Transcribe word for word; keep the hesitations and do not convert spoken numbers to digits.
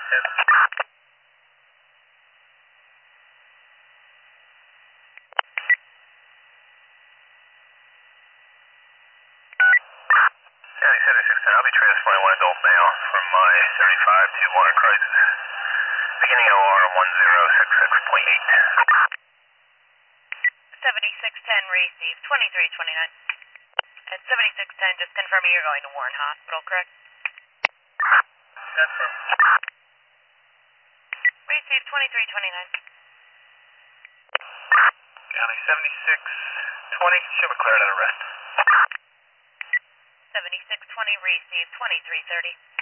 County seventy-six ten, I'll be transporting one adult male from my thirty-five to Water Crisis. Beginning O R one zero six six point eight. seventy-six ten, receive twenty-three twenty-nine. At seventy-six ten, just confirming you're going to Warren Hospital, correct? Confirm. Receive twenty-three twenty-nine. County seventy-six twenty, show McLaren at arrest. seventy-six twenty, receive twenty-three thirty.